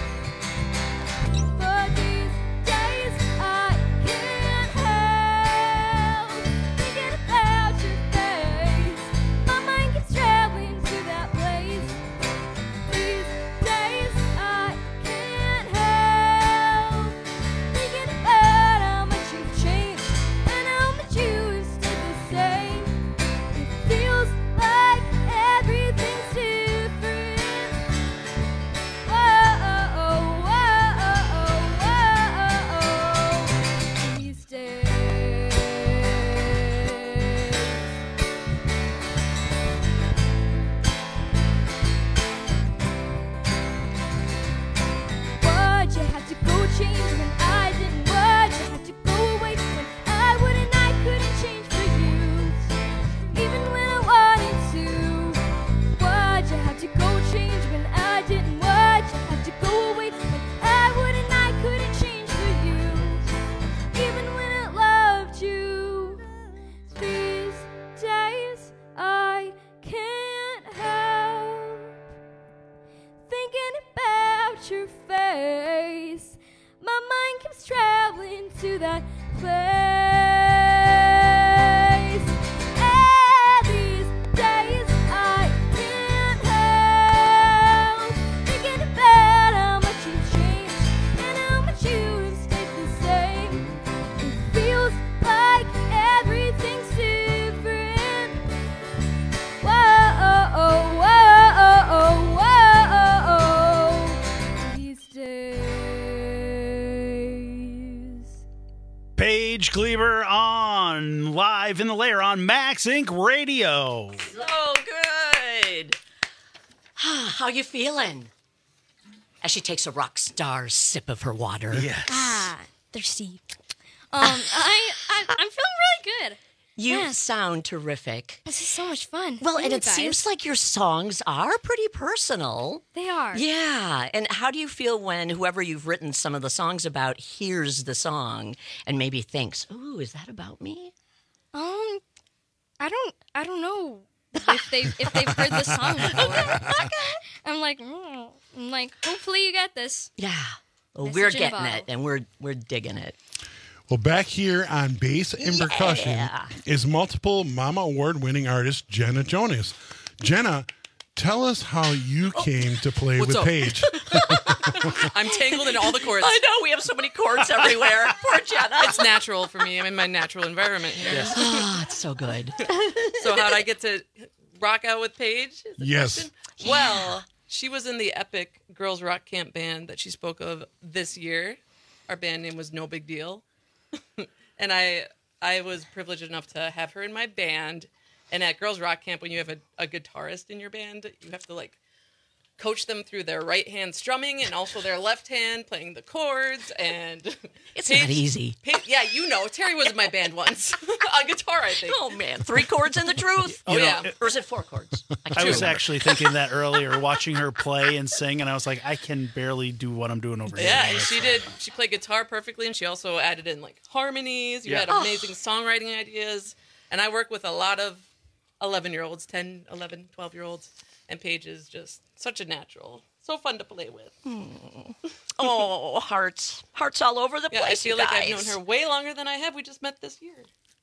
But these days I can't help thinking about your face. My mind keeps traveling to that place. These days I can't to that place. And these days I can't help thinking about how much you've changed and how much you've stayed the same. It feels like everything's different. Whoa, whoa, whoa, these days. Paige Cleaver on Live in the Lair on Max Incorporated. Radio. So good. How you feeling? As she takes a rock star sip of her water. Yes. Ah, thirsty. Um, I, I I'm feeling really good. You Yes. sound terrific. This is so much fun. Well, Thank and you, it guys. seems like your songs are pretty personal. They are. Yeah. And how do you feel when whoever you've written some of the songs about hears the song and maybe thinks, "Ooh, is that about me?" Um, I don't I don't know if they if they've heard the song before. I'm like, mm. I'm like, hopefully you get this. Yeah. Well, Message we're in a getting bottle. it, and we're we're digging it. Well, back here on bass and percussion Yeah. is multiple Mama Award-winning artist Jenna Jonas. Jenna, tell us how you came to play What's with up? Paige. I'm tangled in all the chords. I know we have so many chords everywhere. Poor Jenna. It's natural for me. I'm in my natural environment here. Yes. Ah, it's so good. So how'd I get to rock out with Paige? is the Yes. question? Well, she was in the epic Girls Rock Camp band that she spoke of this year. Our band name was No Big Deal. And I I was privileged enough to have her in my band. And at Girls Rock Camp, when you have a, a guitarist in your band, you have to like coach them through their right hand strumming and also their left hand playing the chords. And It's not easy. Paige- yeah, you know, Terry was in my band once on guitar, I think. Oh man, three chords and the truth. Oh You know, yeah. it- Or is it four chords? I can't was remember. actually thinking that earlier, watching her play and sing, and I was like, I can barely do what I'm doing over here. Yeah, and she did. She played guitar perfectly, and she also added in like harmonies. You Yeah. had Oh. amazing songwriting ideas, and I work with a lot of eleven-year-olds, ten, eleven, twelve-year-olds, and Paige is just such a natural. So fun to play with. Oh, hearts, hearts all over the Yeah, place. I feel you like I've guys. known her way longer than I have. We just met this year.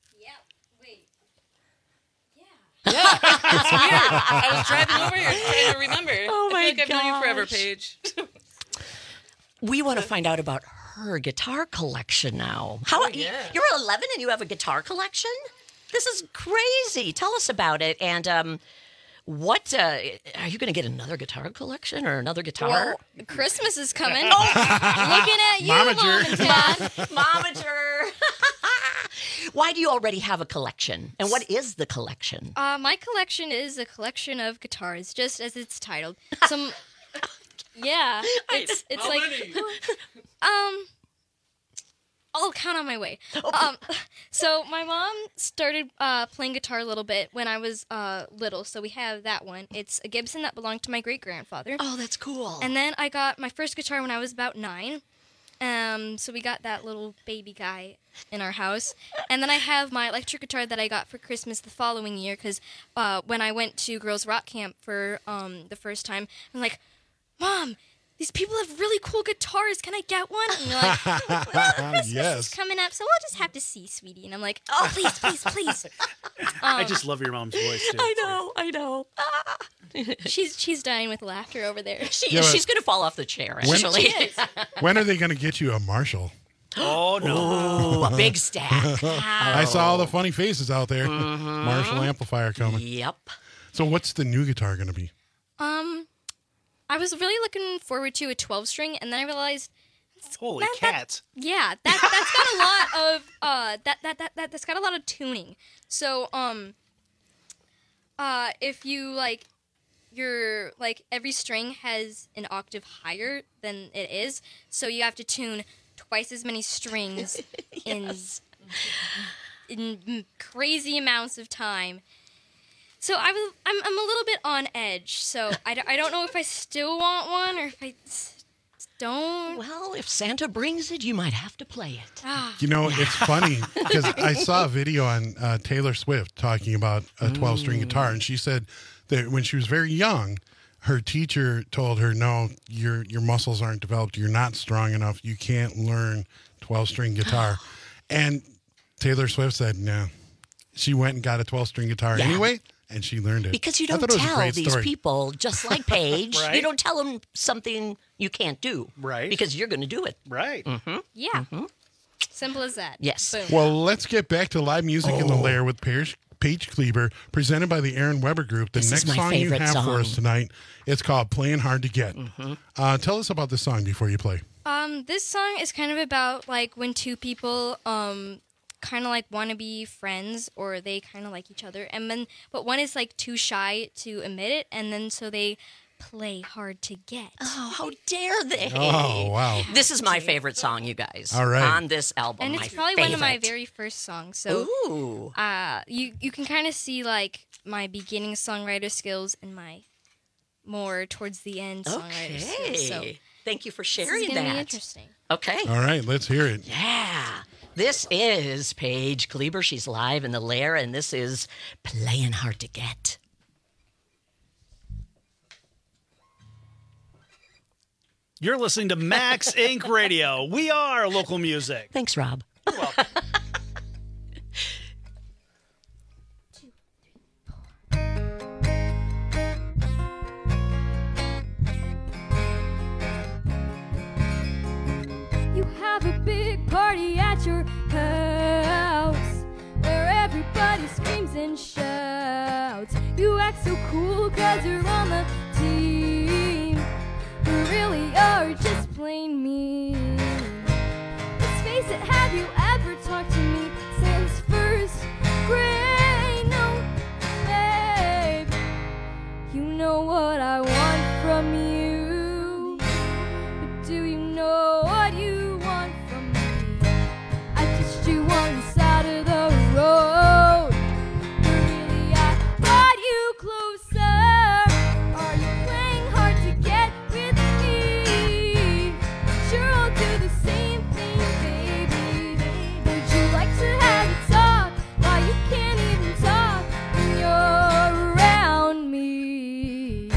Yeah, it's weird. I was driving over here trying to remember. Oh my I feel like I've known you forever, gosh. Paige. We want to find out about her guitar collection now. How Oh, yeah. you're eleven and you have a guitar collection? This is crazy. Tell us about it. And um, what uh, are you going to get another guitar collection or another guitar? Well, Christmas is coming. Looking at you, Mom Momager. and Dad. Momager. Why do you already have a collection? And what is the collection? Uh, my collection is a collection of guitars, just as it's titled. Some, yeah, it's it's like, um, I'll count on my way. Um, so my mom started uh, playing guitar a little bit when I was uh, little, so we have that one. It's a Gibson that belonged to my great grandfather. Oh, that's cool. And then I got my first guitar when I was about nine. Um, so we got that little baby guy in our house. And then I have my electric guitar that I got for Christmas the following year because uh, when I went to Girls Rock Camp for um, the first time, I'm like, Mom, these people have really cool guitars. Can I get one? And you're like, well, Christmas is Yes. coming up, so we'll just have to see, sweetie. And I'm like, oh, please, please, please. I Um, just love your mom's voice, too. I know, I know. Ah. she's she's dying with laughter over there. She, Yeah, but- she's going to fall off the chair, When- actually. She is. When are they going to get you a Marshall? Oh, no. Ooh, a big stack. I saw all the funny faces out there. Mm-hmm. Marshall amplifier coming. Yep. So what's the new guitar going to be? Um, I was really looking forward to a twelve string, and then I realized, Holy that- that- cats. yeah, that that's got a lot of uh that that that that that's got a lot of tuning. So um, uh, if you like, your like every string has an octave higher than it is, so you have to tune twice as many strings in in crazy amounts of time. So I was, I'm, I'm a little bit on edge. So I, d- I don't know if I still want one or if I s- don't. Well, if Santa brings it, you might have to play it. Ah. You know, it's funny because I saw a video on uh, Taylor Swift talking about a twelve-string guitar, and she said that when she was very young, her teacher told her, "No, your your muscles aren't developed. You're not strong enough. You can't learn twelve-string guitar. And Taylor Swift said no. She went and got a twelve-string guitar Yeah. anyway, and she learned it. Because you I don't thought it was a tell great these story. people, just like Paige, Right. you don't tell them something you can't do. Right. Because you're going to do it. Right. Mm-hmm. Yeah. Simple as that. Yes. Boom. Well, let's get back to live music in the lair with Paige, Paige Kleber, presented by the Aaron Weber Group. The This is next my song you favorite have for us song. tonight, it's called Playing Hard to Get. Mm-hmm. Uh, tell us about the song before you play. Um, this song is kind of about like when two people um kind of like want to be friends or they kind of like each other, and then but one is like too shy to admit it, and then so they play hard to get. Oh, how dare they? Oh, wow. This is my favorite song, you guys. All right. On this album. And my it's probably one of my favorite. very first songs. So Ooh. uh you you can kind of see like my beginning songwriter skills and my more towards the end songwriter skills. So Okay. Thank you for this sharing is gonna that. be interesting. Okay. All right, let's hear it. Yeah. This is Paige Kleber. She's live in the lair, and this is Playing Hard to Get. You're listening to Max Inc Radio. We are local music. Thanks, Rob. You're welcome. You have a big party at your house where everybody screams and shouts. You act so cool cause you're on the team, but really are just plain mean. Let's face it, have you ever talked to me since first grade? No, babe. You know what I want from you, but do you know what you want from me? I touched you on the side of the road, but really I brought you closer. Are you playing hard to get with me? Sure, I'll do the same thing, baby. Would you like to have a talk while you can't even talk when you're around me?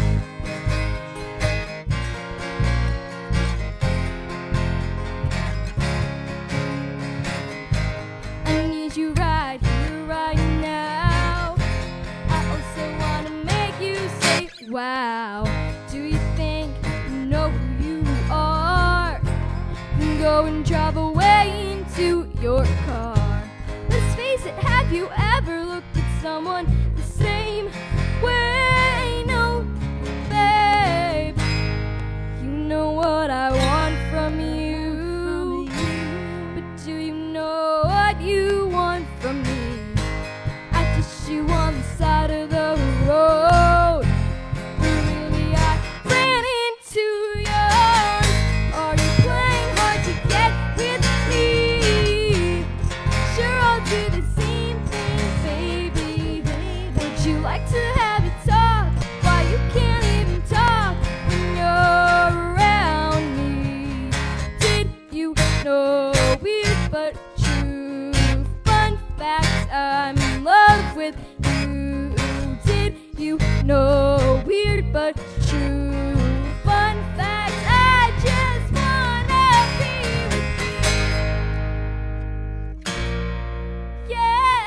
I need you right here, right now. I also want to make you say, wow. Do you think you know who you are? Then go and drive away into your car. Let's face it, have you ever looked at someone the same way? No, babe. You know what I want from you, but do you know what you want from me? I touched you on the side of the road, but really I ran into yours. Are you playing hard to get with me? Sure, I'll do the same thing, baby. Would you like to have a talk while you can't even talk when you're around me? Did you know, weird but true, fun fact, I'm in love with you? Did you know, weird but true, fun fact, I just wanna be with you.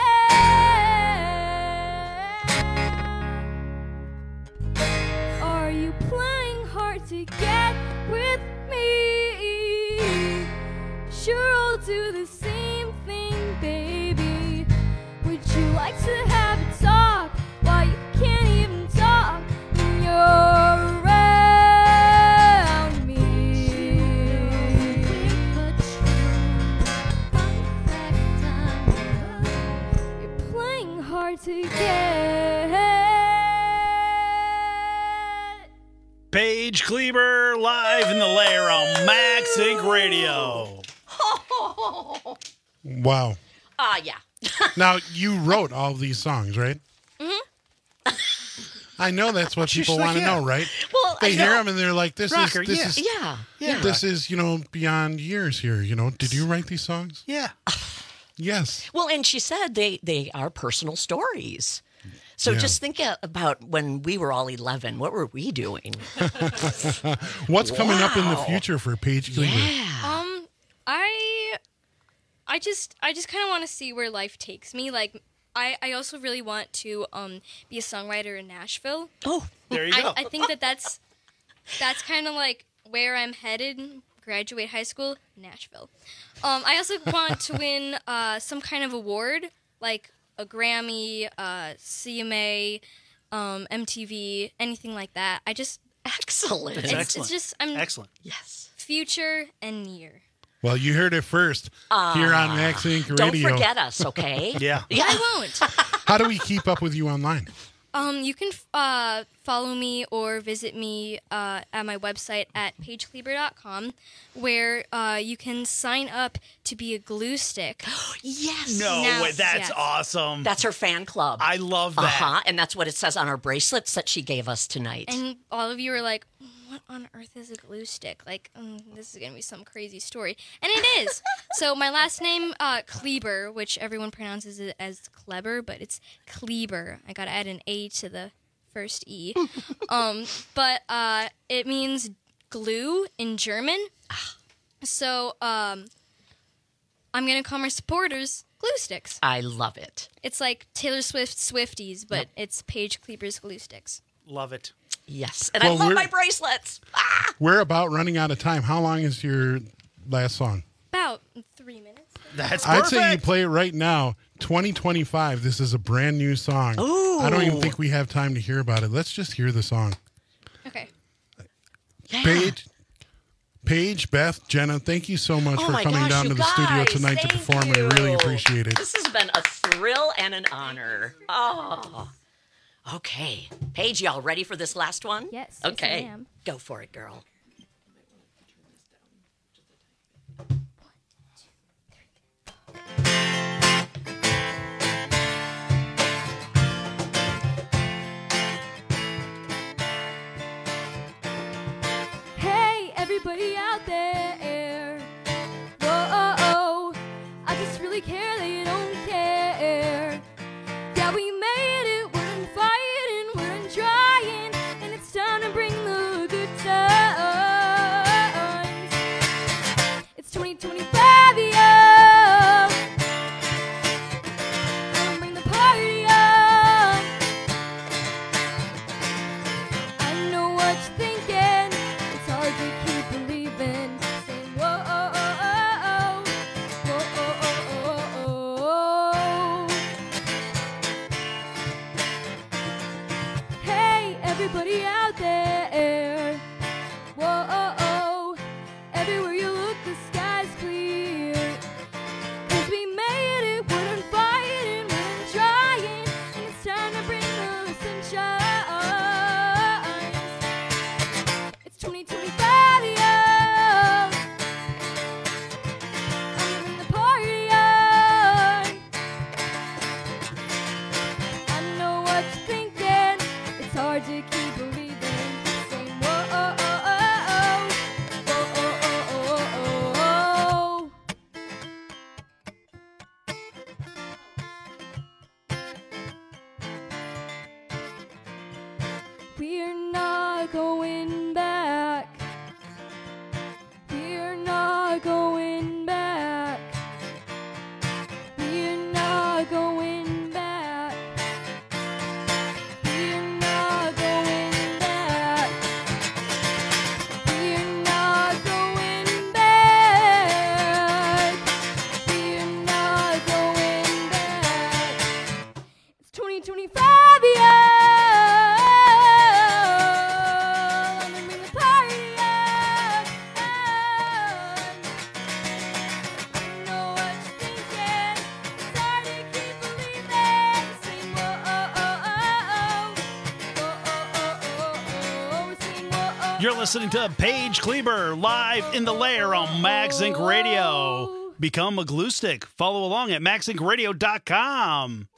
Yeah. Are you playing hard to get with me? Sure, I'll do the same thing, baby. Would you like to have a talk while you can't even talk when you're around me? You're playing hard to get. Paige Kleber live in the lair on Max Inc Radio. Wow. Ah, yeah. Now, you wrote all of these songs, right? Mm-hmm. I know that's what She's people like, want to yeah. know, right? Well, They I hear know. them and they're like, "This Rocker, is this yeah. is Yeah. Yeah. this is you know beyond years here." You know, did you write these songs? Yeah. Yes. Well, and she said they, they are personal stories. So Yeah. just think uh, about when we were all eleven. What were we doing? What's coming up in the Wow. future for Paige Kleber? Yeah. Um, I I just I just kind of want to see where life takes me. Like I, I also really want to um be a songwriter in Nashville. Oh, there you go. I, I think that that's that's kind of like where I'm headed. Graduate high school, Nashville. Um, I also want to win uh some kind of award, like a Grammy, uh, C M A, um, M T V, anything like that. I just excellent. It's, excellent. it's just I'm excellent. Yes. Future and near. Well, you heard it first Uh, here on Max Inc Don't Radio. forget us, okay? Yeah. Yeah, I won't. How do we keep up with you online? Um, you can uh, follow me or visit me uh, at my website at paige kleber dot com, where uh, you can sign up to be a glue stick. Yes. No Now- way. That's yes. awesome. That's her fan club. I love that. Uh-huh. And that's what it says on our bracelets that she gave us tonight. And all of you are like, what on earth is a glue stick? Like, um, this is going to be some crazy story. And it is. So my last name, uh, Kleber, which everyone pronounces it as Kleber, but it's Kleber. I got to add an A to the first E. um, but uh, it means glue in German. So um, I'm going to call my supporters glue sticks. I love it. It's like Taylor Swift Swifties, but it's Paige Kleber's glue sticks. Love it. Yes. And Well, I love we're- my bracelets. Ah! We're about running out of time. How long is your last song? About three minutes. That's I'd perfect. say you play it right now. twenty twenty-five. This is a brand new song. Ooh. I don't even think we have time to hear about it. Let's just hear the song. Okay. Yeah. Paige, Paige, Beth, Jenna, thank you so much Oh for my coming gosh, down you to the studio guys, tonight to thank perform. I really you. appreciate it. This has been a thrill and an honor. Oh. Okay. Paige, y'all ready for this last one? Yes. yes, Okay. I am. Go for it, girl. Hey, everybody out there. Whoa, I just really care that you don't care. Yeah, we made it, we're fighting, we're trying, and it's time to bring the good times. It's twenty twenty-five, yeah. Gonna bring the party on. I know what you're thinking. It's hard to keep believing. Saying whoa, oh, oh, oh, whoa, oh, oh, oh, oh. Hey, everybody out there. Whoa, oh, oh. Everywhere you look, the sky's clear. 'Cause we made it, we're fighting, we're trying, and it's time to bring the sunshine. It's twenty twenty-five, yeah. I'm bringing the party on. I know what you're thinking. It's hard to keep believing. Saying whoa, oh, oh, oh, oh. Whoa, oh, oh, oh, oh, oh. We're not going back. We're not going back. We're not going back. We're not going back. We're not going back. We're not going back. It's twenty twenty-five, yeah. Let me bring the party on. I know what you're thinking. It's hard to keep believing. Sing whoa, oh, oh, oh, oh. Whoa, oh, oh, oh, oh. Sing whoa, oh, You're listening to Paige Kleber live in the lair on Max Inc Radio. Become a glue stick. Follow along at max inc radio dot com.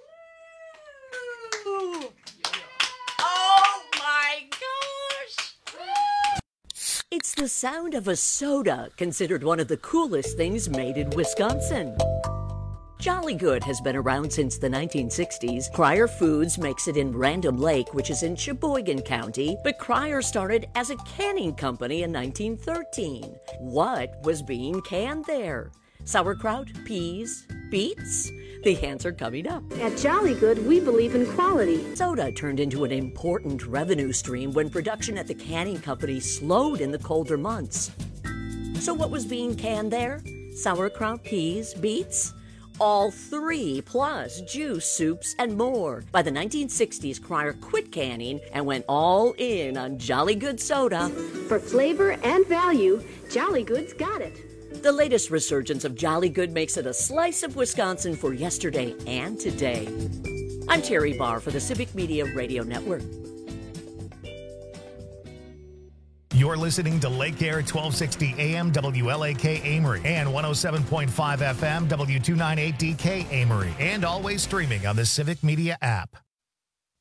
Oh my gosh! It's the sound of a soda, considered one of the coolest things made in Wisconsin. Jolly Good has been around since the nineteen sixties. Cryer Foods makes it in Random Lake, which is in Sheboygan County, but Cryer started as a canning company in nineteen thirteen. What was being canned there? Sauerkraut, peas, beets? The answer coming up. At Jolly Good, we believe in quality. Soda turned into an important revenue stream when production at the canning company slowed in the colder months. So what was being canned there? Sauerkraut, peas, beets? All three, plus juice, soups, and more. By the nineteen sixties, Cryer quit canning and went all in on Jolly Good soda. For flavor and value, Jolly Good's got it. The latest resurgence of Jolly Good makes it a slice of Wisconsin for yesterday and today. I'm Terry Barr for the Civic Media Radio Network. You're listening to Lake Air twelve sixty A M W L A K Amory and one oh seven point five F M W two ninety-eight D K Amory, and always streaming on the Civic Media app.